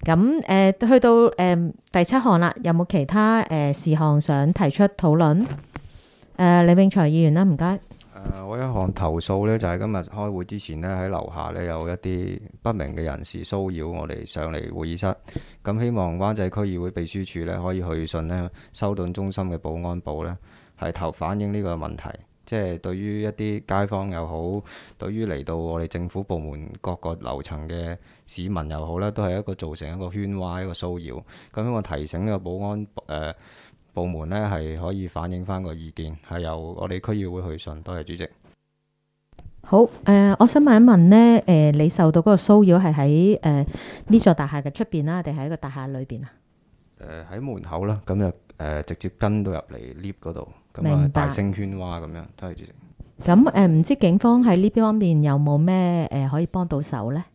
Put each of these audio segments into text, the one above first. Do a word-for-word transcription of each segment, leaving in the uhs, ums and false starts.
咁誒、呃、去到誒、呃、第七項啦，有冇其他誒、呃、事項想提出討論？誒、呃，李永財議員啦，唔該。 誒，我一項投訴呢，就係今日開會之前呢，喺樓下呢有一啲不明嘅人士騷擾我哋上嚟會議室。咁希望灣仔區議會秘書處呢，可以去信呢修頓中心嘅保安部呢，係投反映呢個問題。即係對於一啲街坊又好，對於嚟到我哋政府部門各個樓層嘅市民又好呢，都係一個造成一個喧嘩、一個騷擾。咁希望提醒呢個保安誒、呃部門呢係可以反映翻個意見，係由我哋區議會去信。多謝主席。 好，誒、呃，我想問一問呢，誒、呃，你受到嗰個騷擾係喺誒呢座大廈嘅出邊啦，定係喺個大廈裏邊啊？ 誒喺、呃、門口啦，咁就誒直接跟到入嚟 lift 嗰度，咁啊明白大聲喧嘩咁樣。多謝主席。 咁誒，唔知警方喺呢邊方面有冇咩誒可以幫到手呢？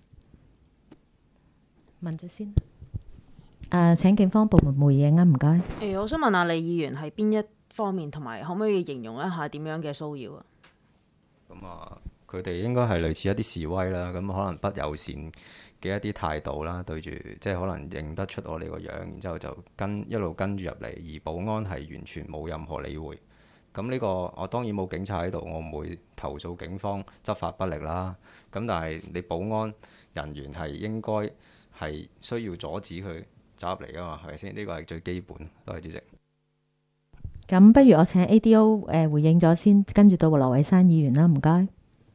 問咗先。誒、呃，請警方部門回應啊，唔該。 誒，我想問下李議員係邊一方面，同埋可唔可以形容一下點樣嘅騷擾啊？ 咁啊，佢哋應該係類似一啲示威啦，咁可能不友善嘅一啲態度啦，對住即係可能認得出我哋個樣，然之後就跟一路跟住入嚟，而保安係完全冇任何理會。咁呢個我當然冇警察喺度，我唔會投訴警方執法不力啦。咁但係你保安人員係應該係需要阻止佢走入嚟噶嘛，係咪先？呢個係最基本。多謝主席。 咁不如我請 A D O 誒、呃、回應咗先，跟住到羅偉山議員啦，唔該。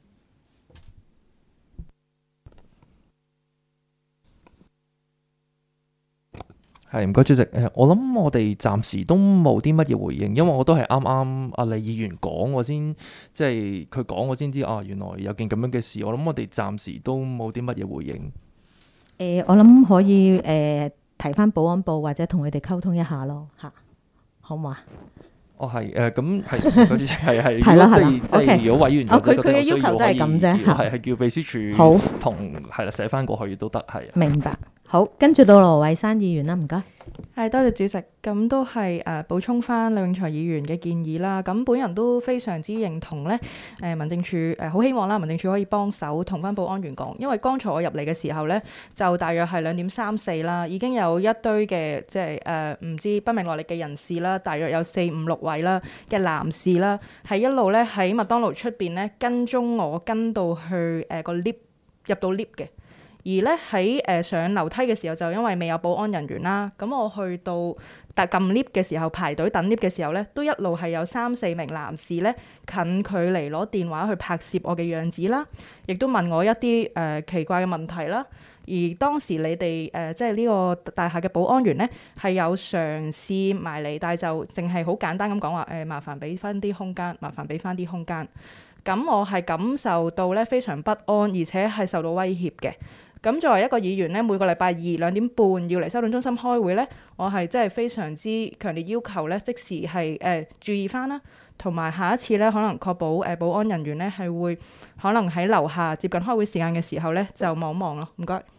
係唔該主席。誒，我諗我哋暫時都冇啲乜嘢回應，因為我都係啱啱阿李議員講我先，即係佢講我先知啊，原來有件咁樣嘅事。我諗我哋暫時都冇啲乜嘢回應。 誒、呃，我諗可以誒、呃、提翻保安部或者同佢哋溝通一下咯，嚇，好唔好啊？ 哦，係誒，咁係嗰啲係係， 係啦係啦即係即係，如果委員哦，佢佢嘅要求都係咁啫，嚇， 係係叫秘書處好同係啦寫翻過去都得，係。 明白。好，跟住到羅偉山議員啦，唔該。 係，多謝主席。咁都係誒、呃、補充翻李永財議員嘅建議啦。咁本人都非常之認同咧。誒、呃、民政處誒好希望啦，民政處可以幫手同翻保安員講，因為剛才我入嚟嘅時候咧，就大約係兩點三四啦，已經有一堆嘅即係誒唔知不明來歷嘅人士啦，大約有四五六位啦嘅男士啦，係一路咧喺麥當勞出邊咧跟蹤我，跟到去誒、呃、個 lift 入到 lift 嘅。而咧喺誒上樓梯嘅時候，就因為未有保安人員啦，咁我去到但撳 lift 嘅時候，排隊等 lift 嘅時候咧，都一路係有三四名男士咧近距離攞電話去拍攝我嘅樣子啦，亦都問我一啲誒、呃、奇怪嘅問題啦。而當時你哋誒、呃、即係呢個大廈嘅保安員咧，係有嘗試埋嚟，但係就淨係好簡單咁講話誒，麻煩俾翻啲空間，麻煩俾翻啲空間。咁我係感受到咧非常不安，而且係受到威脅嘅。咁作為一個議員咧，每個禮拜二兩點半要嚟修頓中心開會咧，我係真係非常之強烈要求咧，即時係誒、呃、注意翻啦，同埋下一次咧，可能確保誒、呃、保安人員咧係會可能喺樓下接近開會時間嘅時候咧就望一望咯，唔該。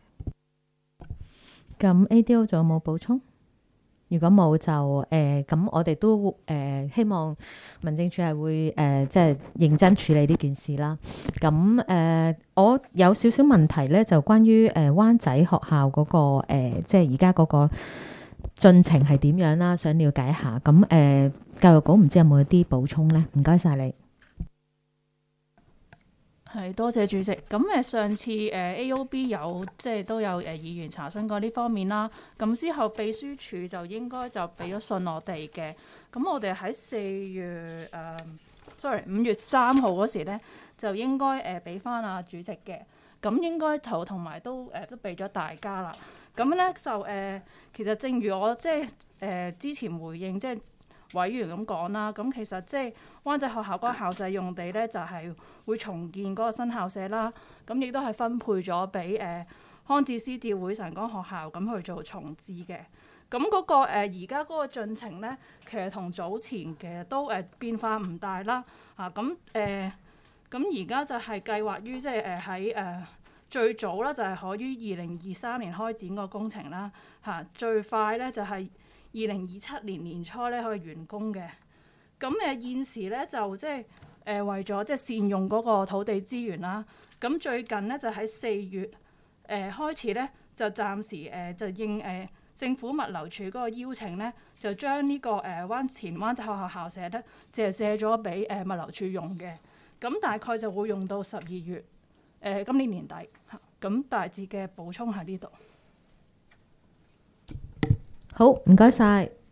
咁 A D O 仲有冇補充？如果冇就誒咁，呃、我哋都誒、呃、希望民政處係會誒、呃、即係認真處理呢件事啦。咁誒、呃，我有少少問題咧，就關於誒、呃、灣仔學校嗰、那個、呃、即係而家嗰個進程係點樣啦，想了解下。咁誒、呃，教育局唔知有冇啲補充咧？唔該晒你。 係，多謝主席。咁誒上次誒 A O B 有即係都有誒議員查詢過呢方面啦。咁之後秘書處就應該就俾咗信我哋嘅。咁我哋喺四月誒、呃、sorry 五月三號嗰時咧，就應該誒俾翻阿主席嘅。咁應該頭同埋都誒、呃、都俾咗大家啦。咁咧就誒、呃、其實正如我即係誒、呃、之前回應即係委員咁講啦。咁其實即係灣仔學校嗰個校舍用地咧，就係、是、會重建嗰個新校舍啦。咁亦都係分配咗俾誒康智思召會神光學校咁去做重置嘅。咁嗰、那個而家嗰個進程咧，其實同早前其實都誒、呃、變化唔大啦。啊咁誒咁而家就係計劃於即係誒喺誒最早啦，就係可於二零二三年開展個工程啦。嚇、啊、最快咧就係二零二七年年初咧可以完工嘅。咁誒、呃、現時咧就即係誒為咗即係善用嗰個土地資源啦。咁最近咧就喺四月誒、呃、開始咧就暫時誒、呃、就應誒、呃、政府物流署嗰個邀請咧，就將呢、這個誒灣、呃、前灣仔學校校舍咧借借咗俾誒物流署用嘅。咁大概就會用到十二月誒、呃、今年年底嚇。咁大致嘅補充喺呢度。 好，唔該晒。